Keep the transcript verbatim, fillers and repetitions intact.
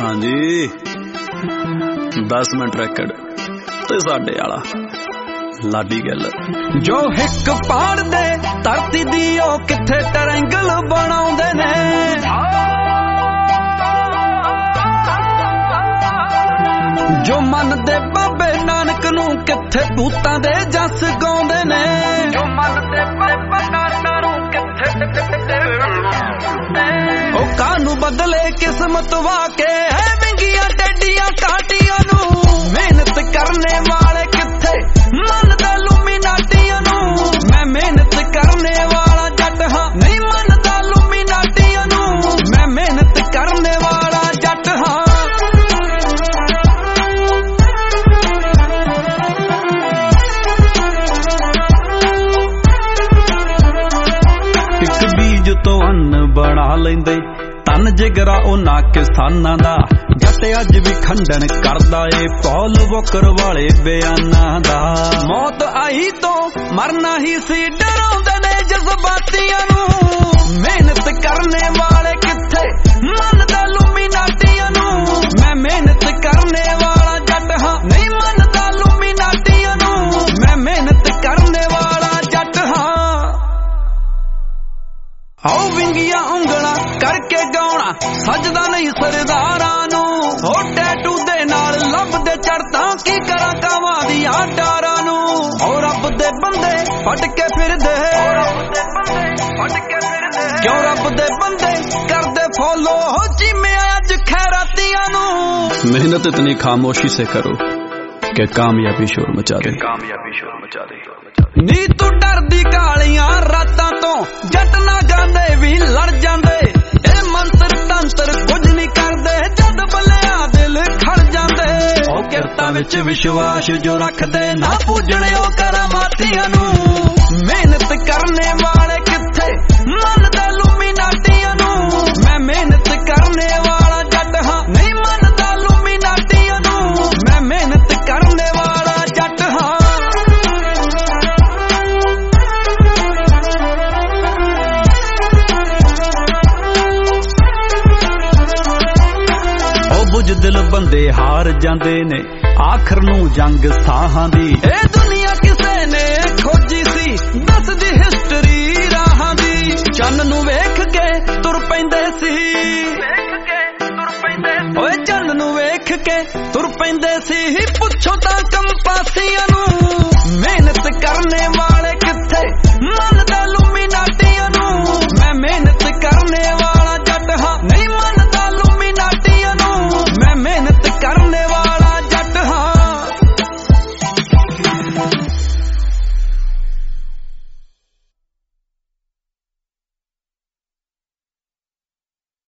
हाँ जी दस मिनट रैकड ते साडे आला लाडी गल जो हिक पाड़ दे धरती दी ओ किथे ट्रायंगल बनाउंदे ने जो मन दे बाबे नानक नू किथे भूतां दे जस गाउंदे ने जो मन दे बाबे नानक नू किथे ओ कानू बदले किस्मत वाके है विंगियां टेडियां काटियां नू मेहनत करने वाले किथे मन दा लुमिनाटियां नू मैं मेहनत करने वाला जट हां नहीं मन दा लुमिनाटियां नू मैं मेहनत करने वाला जट हां एक बीज तो अन्न बना लेंदे तन जिगरा उन्हां किसानां दा जट अज भी खंडन करदा ए पॉल वॉकर वाले बयानां दा मौत आई तो मरना ही सी डराउंदे ने जज्बातियां नू मेहनत करने वाले किथे मन दा लुमिनाटियां नू मैं मेहनत करने वाला जट हां नहीं मन दा लुमिनाटियां नू मैं मेहनत करने वाला जट हां आओ विंगिया उंगला करके गाउणा सजदा नहीं सरदारां नू हो टैटू दे नाल लभदे चढ़ता की करा कावां दियां डारां नू ओ रब दे बंदे फट के फिरदे क्यों रब दे बंदे करदे फॉलो हो जिम्मे अज खैरातियां नू मेहनत इतनी खामोशी से करो कि कामयाबी शोर मचा दे कामयाबी शोर मचा दे नी तू डरदी कालियां रातां तो जट ना गांदे भी लड़ जांदे ए मंत्र तंत्र कुछ नहीं करदे जद बलिया दिल खड़ जांदे ओ किरतां विच विश्वास जो रखदे ना पूजणे ओ करामातियां नू मेहनत करने वाले किथे मन दा लुमिनाटियां नू मैं मेहनत करने वाला जट हां नहीं मन दा लुमिनाटियां नू मैं मेहनत करने वाला जट हां दिल बंदे हार जांदे ने आखिर नू जंग साहां दी ए दुनिया किसे ने खोजी सी दस दी हिस्टरी राहां दी चन्न नू वेख के तुर पैंदे सी ओए चन्न नू वेख के तुर पैंदे सी पुछो तां कंपासियां नू मेहनत करने